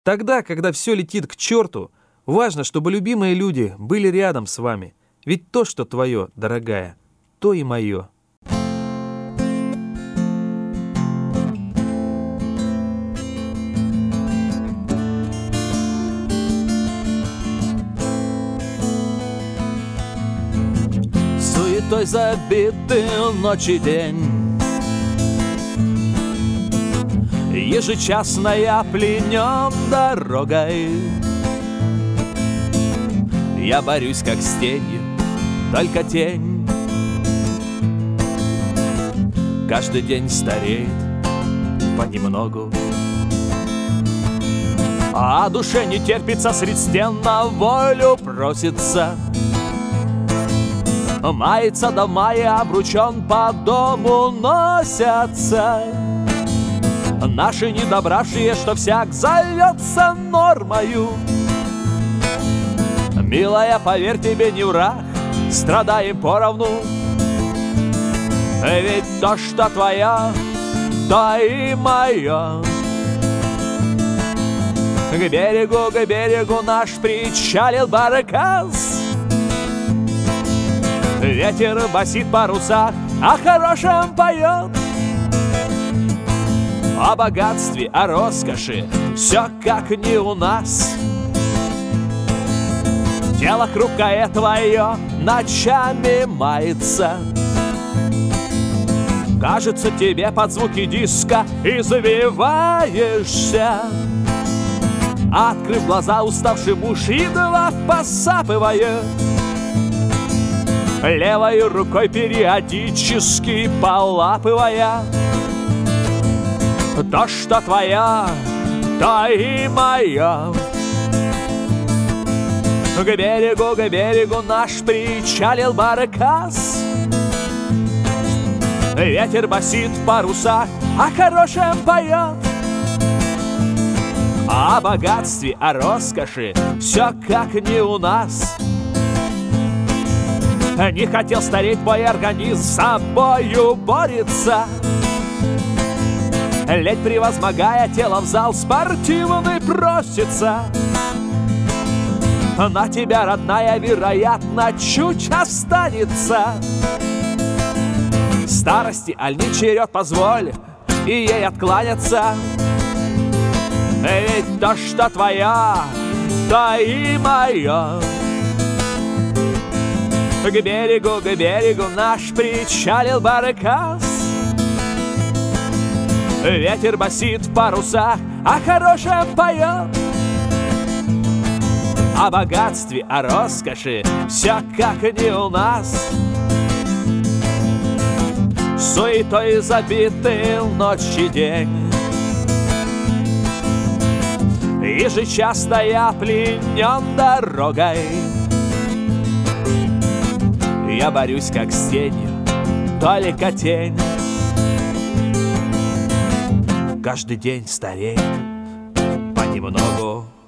Тогда, когда все летит к черту, важно, чтобы любимые люди были рядом с вами. Ведь то, что твое, дорогая, то и мое. Суетой забиты ночь и день, ежечасно я пленен дорогой. Я борюсь как с тенью, только тень каждый день стареет понемногу, а душе не терпится средь стен на волю просится. Мается до мая обручен, по дому носятся наши недобравшие, что всяк зовется нормою. Милая, поверь, тебе не враг, страдаем поровну. Ведь то, что твое, то и мое. К берегу наш причалил баркас. Ветер басит в парусах, о хорошем поет. О богатстве, о роскоши, все как не у нас. Тело хрупкое твое ночами мается. Кажется, тебе под звуки диска извиваешься. Открыв глаза, уставший муж едва посапывает, левой рукой периодически полапывая. То, что твоя, то и моя. К берегу наш причалил баркас. Ветер басит в парусах, о хорошем поет. О богатстве, о роскоши, все как не у нас. Не хотел стареть мой организм, с собою борется. Ледь превозмогая, тело в зал спортивный просится. На тебя, родная, вероятно, чуть останется. Старости, аль не черед, позволь и ей откланяться. Ведь то, что твоя, то и мое. К берегу наш причалил баркас. Ветер басит в парусах, о хорошем поет. О богатстве, о роскоши, все как не у нас. Суетой забиты ночь и день, ежечасно я пленен дорогой. Я борюсь как с тенью, только тень каждый день стареет понемногу.